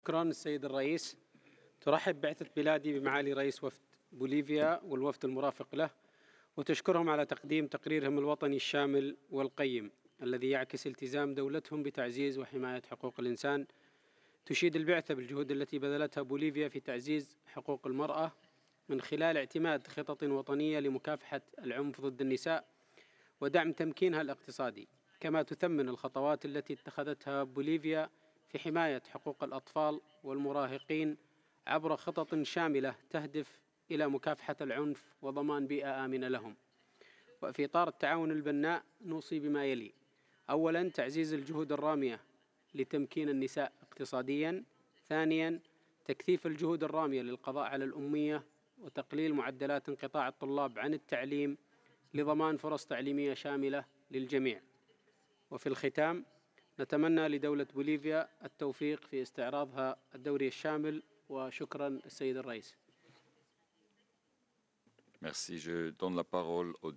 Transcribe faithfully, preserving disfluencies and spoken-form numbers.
شكرا السيد الرئيس. ترحب بعثة بلادي بمعالي رئيس وفد بوليفيا والوفد المرافق له، وتشكرهم على تقديم تقريرهم الوطني الشامل والقيم الذي يعكس التزام دولتهم بتعزيز وحماية حقوق الإنسان. تشيد البعثة بالجهود التي بذلتها بوليفيا في تعزيز حقوق المرأة من خلال اعتماد خطط وطنية لمكافحة العنف ضد النساء ودعم تمكينها الاقتصادي، كما تثمن الخطوات التي اتخذتها بوليفيا في حماية حقوق الأطفال والمراهقين عبر خطط شاملة تهدف إلى مكافحة العنف وضمان بيئة آمنة لهم. وفي إطار التعاون البناء نوصي بما يلي: أولاً، تعزيز الجهود الرامية لتمكين النساء اقتصادياً. ثانياً، تكثيف الجهود الرامية للقضاء على الأمية وتقليل معدلات انقطاع الطلاب عن التعليم لضمان فرص تعليمية شاملة للجميع. وفي الختام، نتمنى لدولة بوليفيا التوفيق في استعراضها الدوري الشامل، وشكرا السيد الرئيس. Merci. Je donne la parole au